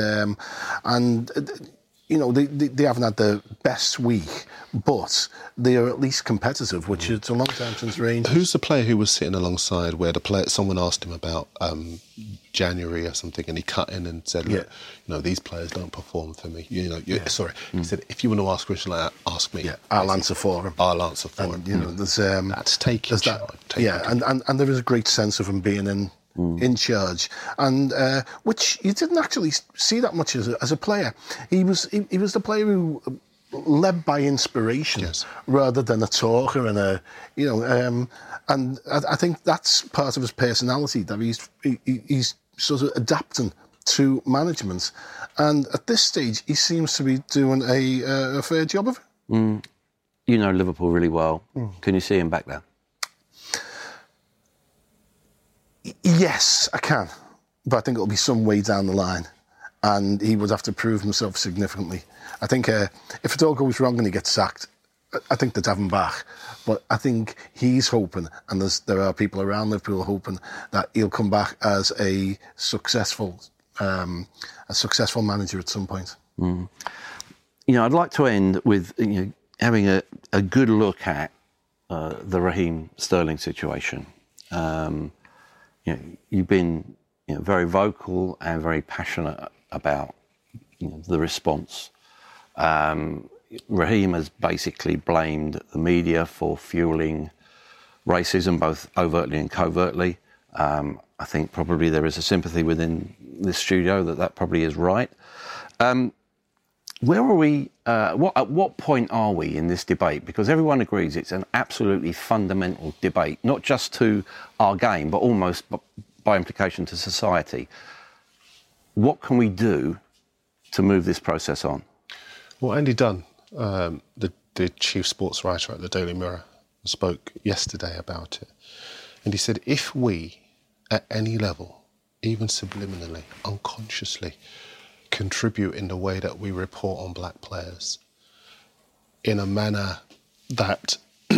they haven't had the best week, but they are at least competitive, which is a long time since Rangers. Who's the player who was sitting alongside where someone asked him about January or something, and he cut in and said, look, these players don't perform for me. Sorry. He said, if you want to ask a question like that, ask me. Yeah, I'll answer for him. I'll answer for him. There's that's taking charge. And there is a great sense of him being in charge, and which you didn't actually see that much as a player. He was the player who led by inspiration rather than a talker and and I think that's part of his personality, that he's sort of adapting to management, and at this stage he seems to be doing a fair job of it. You know Liverpool really well. Can you see him back there? Yes, I can, but I think it'll be some way down the line, and he would have to prove himself significantly. I think if it all goes wrong and he gets sacked, I think they'd have him back. But I think he's hoping, and there are people around Liverpool hoping, that he'll come back as a successful manager at some point. I'd like to end with having a good look at the Raheem Sterling situation. You've been very vocal and very passionate about the response. Raheem has basically blamed the media for fueling racism, both overtly and covertly. I think probably there is a sympathy within this studio that probably is right. Where are we? At what point are we in this debate? Because everyone agrees it's an absolutely fundamental debate, not just to our game, but almost by implication to society. What can we do to move this process on? Well, Andy Dunn, the chief sports writer at the Daily Mirror, spoke yesterday about it. And he said, if we, at any level, even subliminally, unconsciously, contribute in the way that we report on black players in a manner that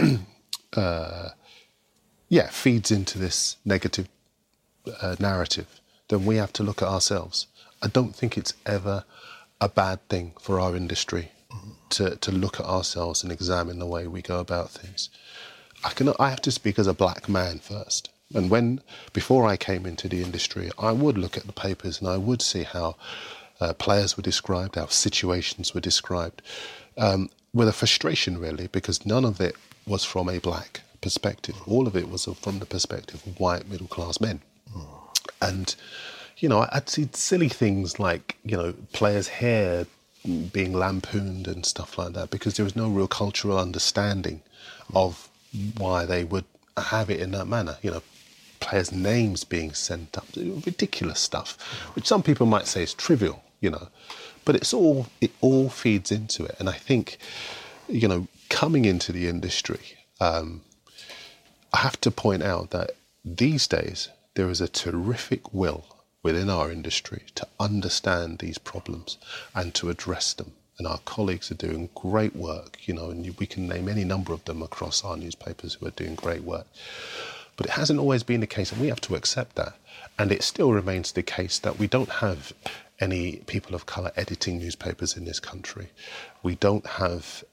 feeds into this negative narrative, then we have to look at ourselves. I don't think it's ever a bad thing for our industry to look at ourselves and examine the way we go about things. I have to speak as a black man first. And before I came into the industry, I would look at the papers and I would see how players were described, how situations were described, with a frustration really, because none of it was from a black perspective. All of it was from the perspective of white middle-class men. And, I'd see silly things like, players' hair being lampooned and stuff like that, because there was no real cultural understanding of why they would have it in that manner. Players' names being sent up, ridiculous stuff, which some people might say is trivial, but it all feeds into it. And I think, coming into the industry, I have to point out that these days there is a terrific will within our industry to understand these problems and to address them. And our colleagues are doing great work, and we can name any number of them across our newspapers who are doing great work. But it hasn't always been the case, and we have to accept that. And it still remains the case that we don't have any people of colour editing newspapers in this country. We don't have...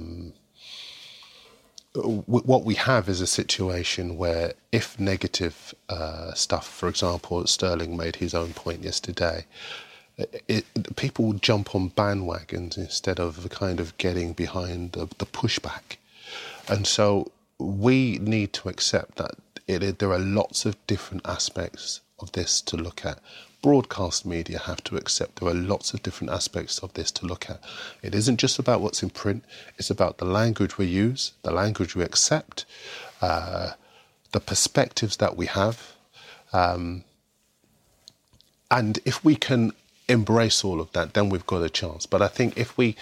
what we have is a situation where if negative stuff, for example, Sterling made his own point yesterday, people jump on bandwagons instead of kind of getting behind the pushback. And so we need to accept that there are lots of different aspects of this to look at. Broadcast media have to accept there are lots of different aspects of this to look at. It isn't just about what's in print, it's about the language we use, the language we accept, the perspectives that we have. And if we can embrace all of that, then we've got a chance. But I think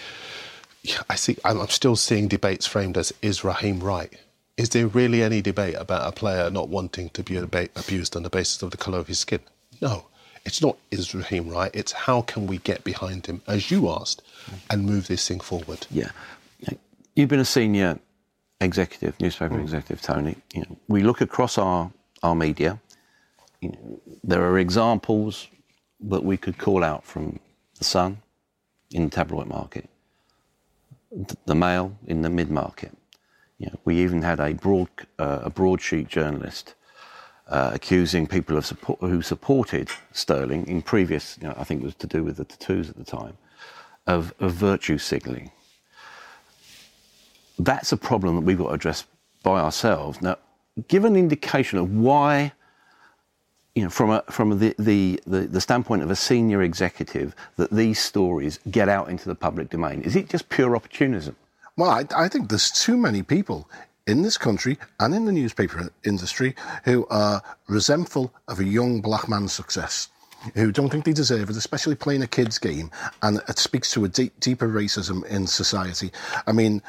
I'm still seeing debates framed as, is Raheem right? Is there really any debate about a player not wanting to be abused on the basis of the colour of his skin? No, it's not, is Raheem right? It's how can we get behind him, as you asked, and move this thing forward? Yeah. You've been a senior executive, newspaper executive, Tony. We look across our media. There are examples that we could call out from The Sun in the tabloid market, the Mail in the mid-market. We even had a broadsheet journalist accusing people who supported Sterling in previous, I think it was to do with the tattoos at the time, of virtue signalling. That's a problem that we've got to address by ourselves. Now, give an indication of why, from the standpoint of a senior executive, that these stories get out into the public domain. Is it just pure opportunism? Well, I think there's too many people in this country and in the newspaper industry who are resentful of a young black man's success, who don't think they deserve it, especially playing a kid's game, and it speaks to a deeper racism in society. I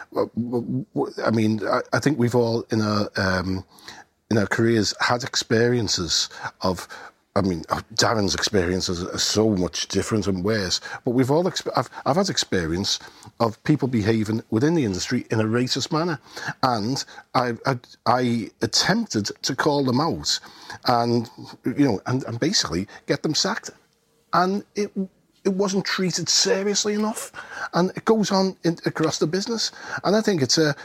think we've all in our careers had experiences of. Darren's experiences are so much different and worse, but we've all. I've had experience of people behaving within the industry in a racist manner, and I attempted to call them out, and and basically get them sacked, and it wasn't treated seriously enough, and it goes on across the business, and I think it's a.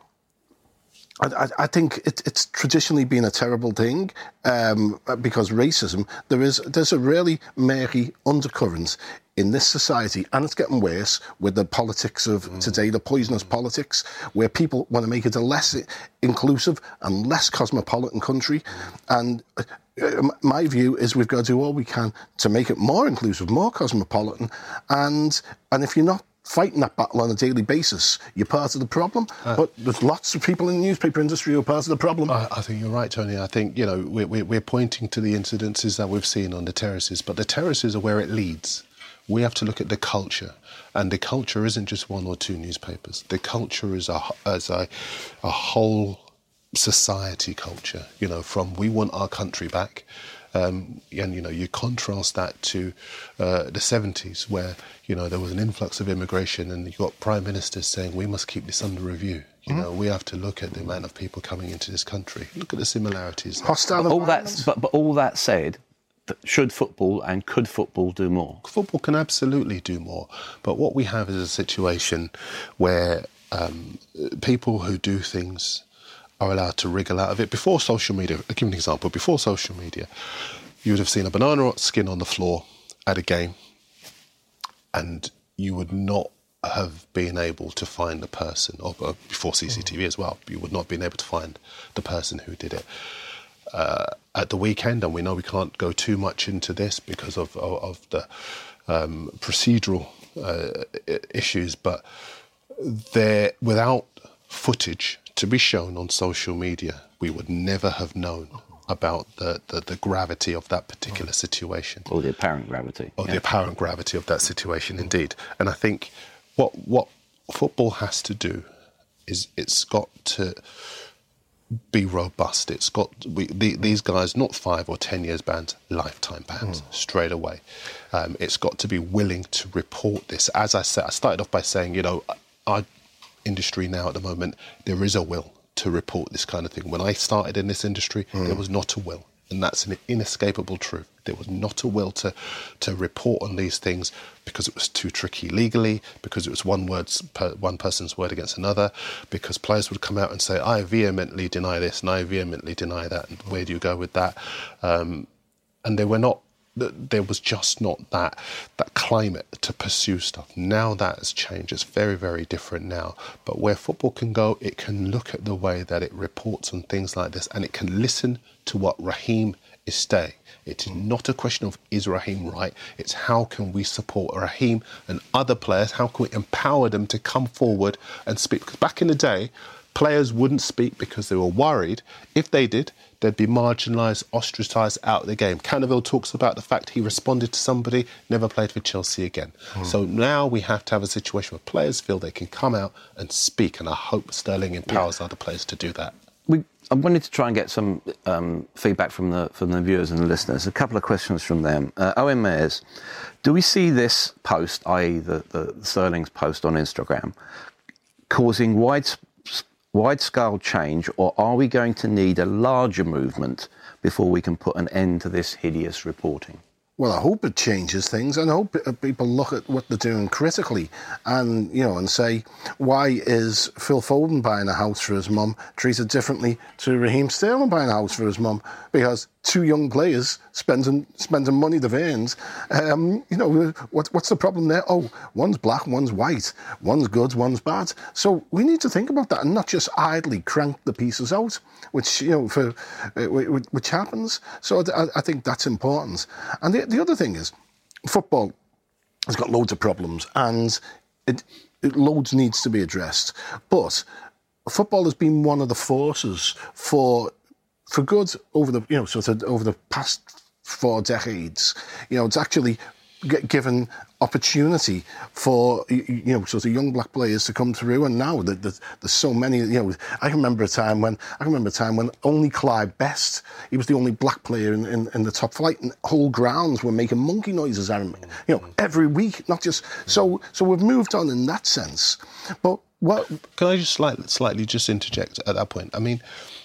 I think it's traditionally been a terrible thing because racism, there's a really murky undercurrent in this society, and it's getting worse with the politics of today, the poisonous politics, where people want to make it a less inclusive and less cosmopolitan country. And my view is we've got to do all we can to make it more inclusive, more cosmopolitan, and if you're not fighting that battle on a daily basis, you're part of the problem. But there's lots of people in the newspaper industry who are part of the problem. I think you're right, Tony. I think, we're pointing to the incidences that we've seen on the terraces, but the terraces are where it leads. We have to look at the culture, and the culture isn't just one or two newspapers. The culture is a whole society culture, from we want our country back. You contrast that to the 70s where, there was an influx of immigration and you got prime ministers saying we must keep this under review. We have to look at the amount of people coming into this country. Look at the similarities. But all that said, should football and could football do more? Football can absolutely do more. But what we have is a situation where people who do things are allowed to wriggle out of it. Before social media, I'll give you an example. Before social media, you would have seen a banana skin on the floor at a game, and you would not have been able to find the person, or before CCTV as well, you would not have been able to find the person who did it. At the weekend, and we know we can't go too much into this because of the procedural issues, but without footage to be shown on social media, we would never have known about the gravity of that particular situation. Or the apparent gravity. The apparent gravity of that situation, indeed. And I think what football has to do is it's got to be robust. It's got these guys, not 5 or 10 years bans, lifetime bans straight away. It's got to be willing to report this. As I said, I started off by saying, our industry now at the moment, there is a will to report this kind of thing. When I started in this industry, there was not a will, and that's an inescapable truth. There was not a will to report on these things because it was too tricky legally, because it was one person's word against another, because players would come out and say, I vehemently deny this and I vehemently deny that, and where do you go with that? And there was just not that climate to pursue stuff. Now that has changed. It's very, very different now. But where football can go, it can look at the way that it reports on things like this, and it can listen to what Raheem is saying. It is not a question of is Raheem right? It's how can we support Raheem and other players? How can we empower them to come forward and speak? Because back in the day, Players wouldn't speak because they were worried. If they did, they'd be marginalised, ostracised out of the game. Cannaville talks about the fact he responded to somebody, never played for Chelsea again. So now we have to have a situation where players feel they can come out and speak, and I hope Sterling empowers other players to do that. I wanted to try and get some feedback from the viewers and the listeners. A couple of questions from them. Owen Mayers, do we see this post, i.e. the Sterling's post on Instagram, causing wide-scale change, or are we going to need a larger movement before we can put an end to this hideous reporting? Well, I hope it changes things, and I hope people look at what they're doing critically and, and say, why is Phil Foden buying a house for his mum treated differently to Raheem Sterling buying a house for his mum? Because two young players spending money they've earned, what's the problem there? Oh, one's black, one's white, one's good, one's bad. So we need to think about that and not just idly crank the pieces out, which happens. So I think that's important. And the other thing is, football has got loads of problems, and loads needs to be addressed. But football has been one of the forces for good over the past 4 decades. It's actually given opportunity for young black players to come through, and now there's so many. I can remember a time when only Clive Best, he was the only black player in the top flight, and whole grounds were making monkey noises at him, every week. Not just so we've moved on in that sense. But what can I just slightly just interject at that point? I mean,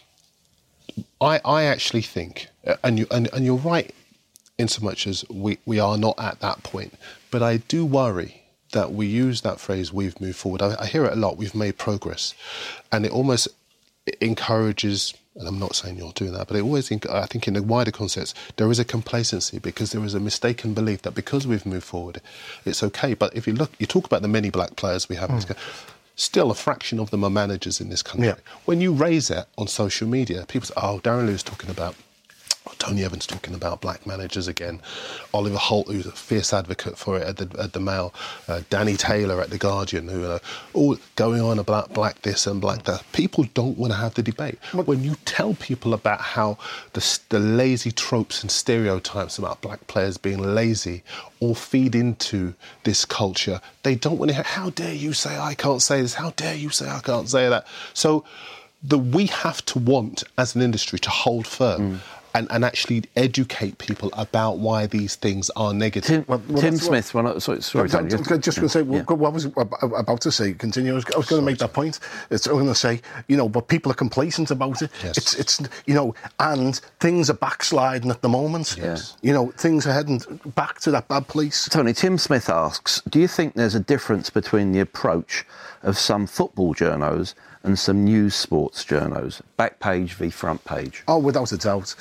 I actually think, and you're right, in so much as we are not at that point. But I do worry that we use that phrase, we've moved forward. I hear it a lot, we've made progress. And it almost encourages, and I'm not saying you're doing that, but I think in the wider context, there is a complacency because there is a mistaken belief that because we've moved forward, it's okay. But if you talk about the many black players we have in this country, still a fraction of them are managers in this country. Yeah. When you raise it on social media, people say, oh, Darren Lewis talking about, Tony Evans talking about black managers again, Oliver Holt, who's a fierce advocate for it at the Mail, Danny Taylor at The Guardian, who are all going on about black this and black that. People don't want to have the debate. When you tell people about how the lazy tropes and stereotypes about black players being lazy all feed into this culture, they don't want to hear, how dare you say I can't say this, how dare you say I can't say that. So we have to want, as an industry, to hold firm and actually educate people about why these things are negative. Tim Smith, sorry. I was just going to say, what was about to say, continue. I was going to make that point. I was going to say, but people are complacent about it. Yes. It's and things are backsliding at the moment. Yes. Things are heading back to that bad place. Tony, Tim Smith asks, do you think there's a difference between the approach of some football journos and some news sports journos, back page v front page? Oh, without a doubt.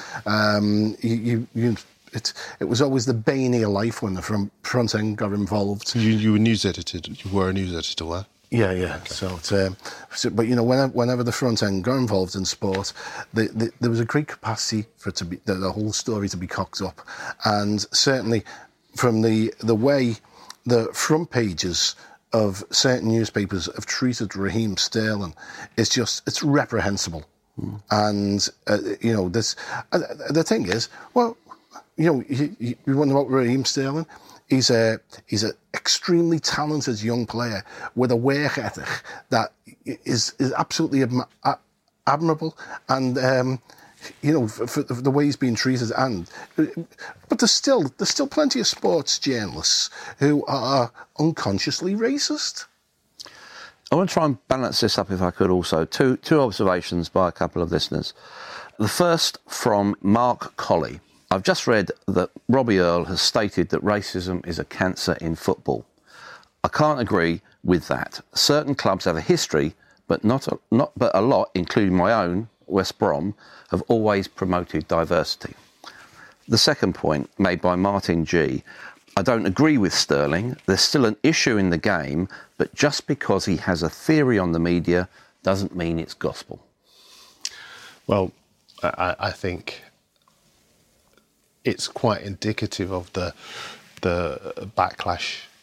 It was always the bane of your life when the front end got involved. You were news editor. You were a news editor, were? Yeah. Okay. But whenever the front end got involved in sport, there was a great capacity for it to be the whole story to be cocked up, and certainly from the way the front pages of certain newspapers have treated Raheem Sterling, it's reprehensible. And the thing is, you wonder about Raheem Sterling. He's an extremely talented young player with a work ethic that is absolutely admirable, and for the way he's being treated. But there's still plenty of sports journalists who are unconsciously racist. I want to try and balance this up if I could also. Two observations by a couple of listeners. The first from Mark Colley. I've just read that Robbie Earle has stated that racism is a cancer in football. I can't agree with that. Certain clubs have a history, but but a lot, including my own, West Brom, have always promoted diversity. The second point, made by Martin G. I don't agree with Sterling. There's still an issue in the game, but just because he has a theory on the media doesn't mean it's gospel. Well, I think it's quite indicative of the backlash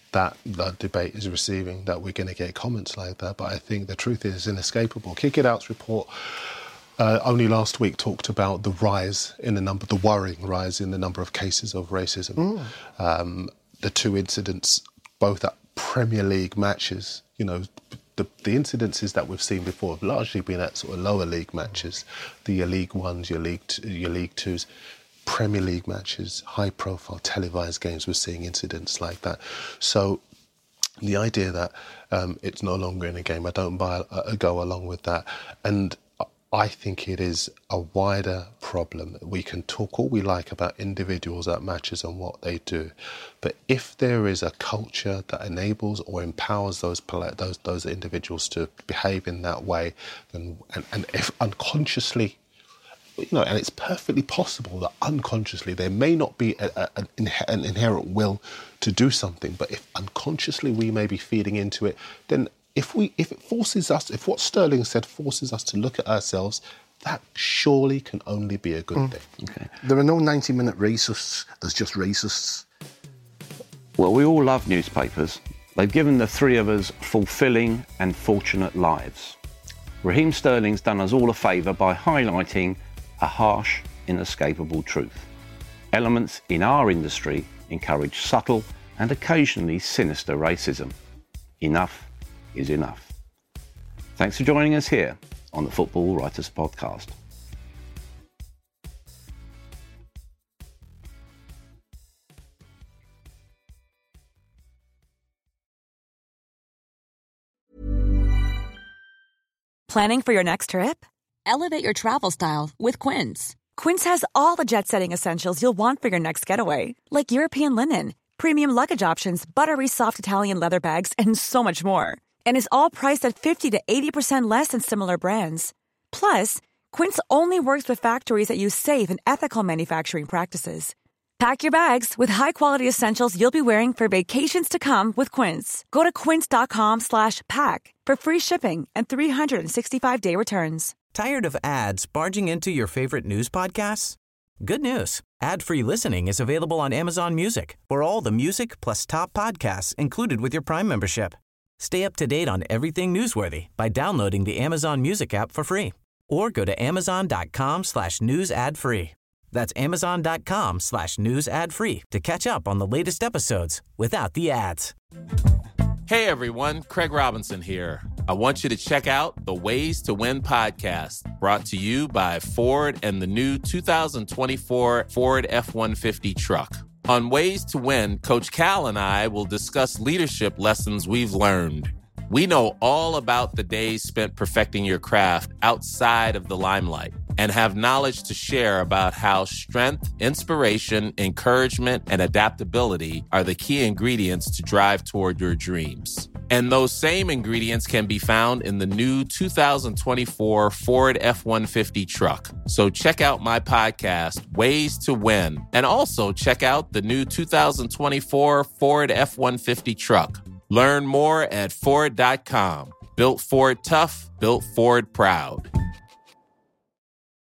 that the debate is receiving, that we're going to get comments like that. But I think the truth is inescapable. Kick It Out's report only last week talked about the worrying rise in the number of cases of racism. The two incidents, both at Premier League matches, you know, the incidences that we've seen before have largely been at sort of lower league matches, your League Ones, your League Twos. Premier League matches, high-profile televised games, we're seeing incidents like that. So the idea that it's no longer in a game, I don't go along with that. And I think it is a wider problem. We can talk all we like about individuals at matches and what they do, but if there is a culture that enables or empowers those individuals to behave in that way, then, and if unconsciously, you know, and it's perfectly possible that unconsciously there may not be an inherent will to do something, but if unconsciously we may be feeding into it, then if it forces us, if what Sterling said forces us to look at ourselves, that surely can only be a good thing. Okay. There are no 90-minute racists, there's just racists. Well, we all love newspapers. They've given the three of us fulfilling and fortunate lives. Raheem Sterling's done us all a favour by highlighting a harsh, inescapable truth. Elements in our industry encourage subtle and occasionally sinister racism. Enough is enough. Thanks for joining us here on the Football Writers Podcast. Planning for your next trip? Elevate your travel style with Quince. Quince has all the jet-setting essentials you'll want for your next getaway, like European linen, premium luggage options, buttery soft Italian leather bags, and so much more. And is all priced at 50 to 80% less than similar brands. Plus, Quince only works with factories that use safe and ethical manufacturing practices. Pack your bags with high-quality essentials you'll be wearing for vacations to come with Quince. Go to quince.com/pack for free shipping and 365-day returns. Tired of ads barging into your favorite news podcasts? Good news. Ad-free listening is available on Amazon Music for all the music plus top podcasts included with your Prime membership. Stay up to date on everything newsworthy by downloading the Amazon Music app for free or go to amazon.com/news ad free. That's amazon.com/news ad free to catch up on the latest episodes without the ads. Hey everyone, Craig Robinson here. I want you to check out the Ways to Win podcast, brought to you by Ford and the new 2024 Ford F-150 truck. On Ways to Win, Coach Cal and I will discuss leadership lessons we've learned. We know all about the days spent perfecting your craft outside of the limelight and have knowledge to share about how strength, inspiration, encouragement, and adaptability are the key ingredients to drive toward your dreams. And those same ingredients can be found in the new 2024 Ford F-150 truck. So check out my podcast, Ways to Win, and also check out the new 2024 Ford F-150 truck. Learn more at Ford.com. Built Ford tough, built Ford proud.